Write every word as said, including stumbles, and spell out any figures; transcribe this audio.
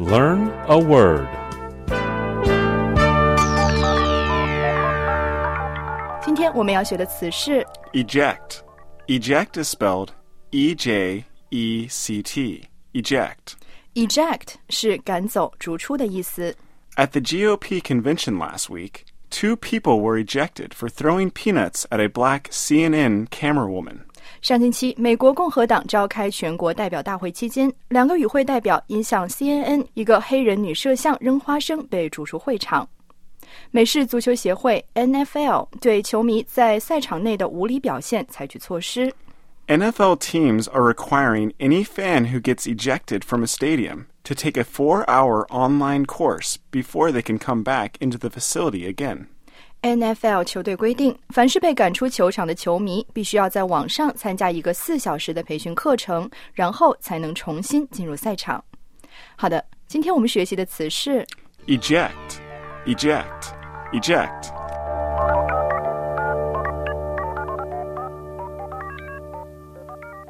Learn a word. 今天我们要学的词是 Eject. Eject is spelled E J E C T. Eject. Eject 是赶走、逐出的意思。 At the G O P convention last week, two people were ejected for throwing peanuts at a black C N N camerawoman. 上星期，美国共和党召开全国代表大会期间，两个与会代表因向 C N N 一个黑人女摄像扔花生被逐出会场。美式足球协会 N F L 对球迷在赛场内的无理表现采取措施。 N F L teams are requiring any fan who gets ejected from a stadium to take a four-hour online course before they can come back into the facility again.N F L 球队规定，凡是被赶出球场的球迷必须要在网上参加一个四小时的培训课程，然后才能重新进入赛场。好的，今天我们学习的词是 Eject, eject, eject.